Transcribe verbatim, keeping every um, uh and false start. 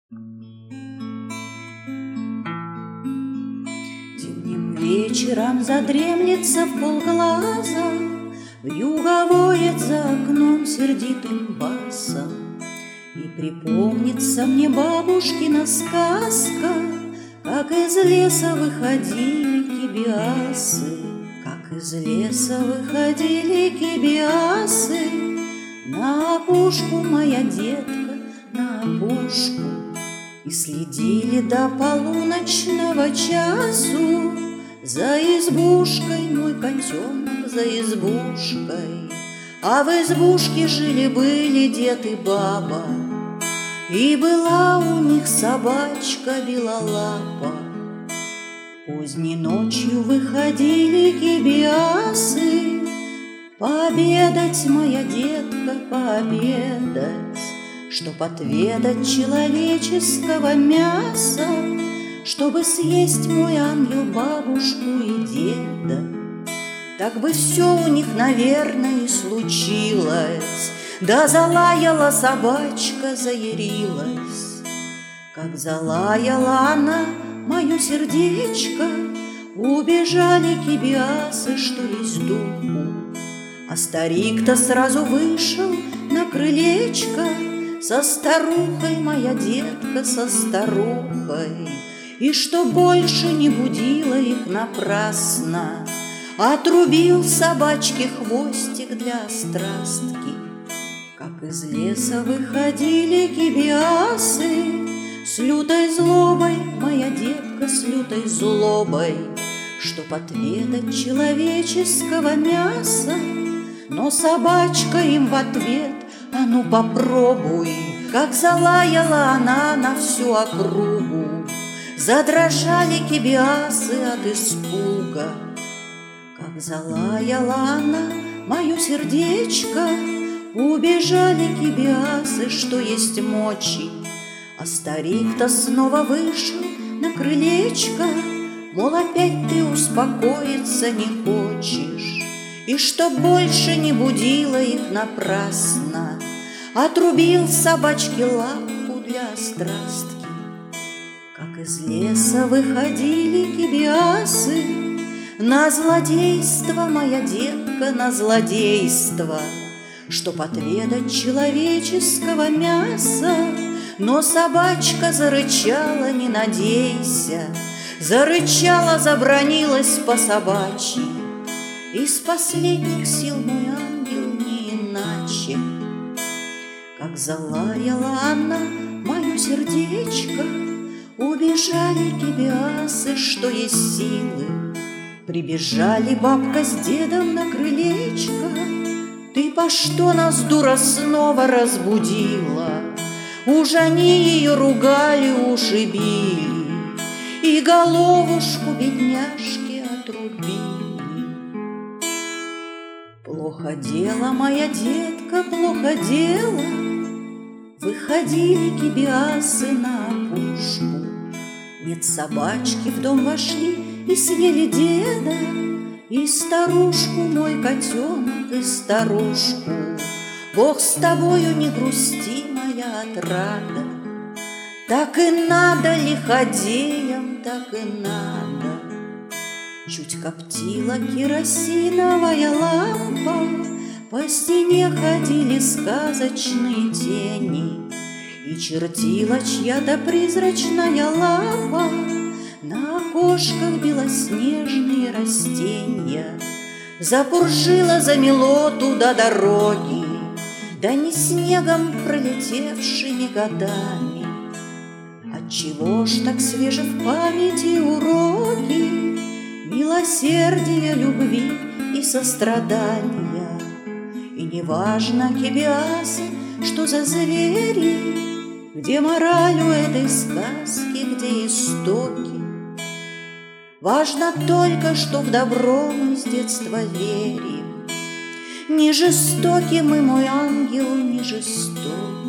Зимним вечером задремлется вполглаза, вьюга за окном сердитым басом. И припомнится мне бабушкина сказка, как из леса выходили кибиасы, как из леса выходили кибиасы. На опушку, моя детка, на опушку, и следили до полуночного часу за избушкой, мой котенок, за избушкой. А в избушке жили-были дед и баба, и была у них собачка белолапа. Поздней ночью выходили кибиасы пообедать, моя детка, пообедать, чтоб отведать человеческого мяса, чтобы съесть мой ангел бабушку и деда. Так бы все у них, наверное, и случилось, да залаяла собачка, заярилась. Как залаяла она, мое сердечко, убежали кибиасы, что есть духу. А старик-то сразу вышел на крылечко со старухой, моя детка, со старухой. И что больше не будило их напрасно, отрубил собачке хвостик для острастки. Как из леса выходили кибиасы с лютой злобой, моя детка, с лютой злобой, чтоб отведать человеческого мяса. Но собачка им в ответ: а ну попробуй. Как залаяла она на всю округу, задрожали кибиасы от испуга. Как залаяла она, мое сердечко, убежали кибиасы, что есть мочи. А старик-то снова вышел на крылечко, мол, опять ты успокоиться не хочешь. И чтоб больше не будило их напрасно, отрубил собачке лапу для острастки. Как из леса выходили кибиасы на злодейство, моя детка, на злодейство, чтоб отведать человеческого мяса. Но собачка зарычала, не надейся, зарычала, забранилась по собачьи. Из последних сил, мой ангел, не иначе. Как залаяла она, мое сердечко, убежали кибиасы, что есть силы. Прибежали бабка с дедом на крылечко: ты по что нас, дура, снова разбудила? Уж они ее ругали, ушибили, и головушку бедняжки отрубили. Плохо дело, моя детка, плохо дело, выходили кибиасы на опушку. Нет собачки, в дом вошли и съели деда, и старушку, мой котенок, и старушку. Бог с тобою, не грусти, моя отрада, так и надо лиходеям, так и надо. Чуть коптила керосиновая лампа, по стене ходили сказочные тени, и чертила чья-то призрачная лапа на окошках белоснежные растения. Запуршила, замело туда дороги, да не снегом пролетевшими годами. Отчего ж так свежи в памяти уроки милосердия, любви и сострадания? И неважно, кибиасы, что за звери, где мораль у этой сказки, где истоки. Важно только, что в добро мы с детства верим. Не жестоки мы, мой ангел, не жестоки.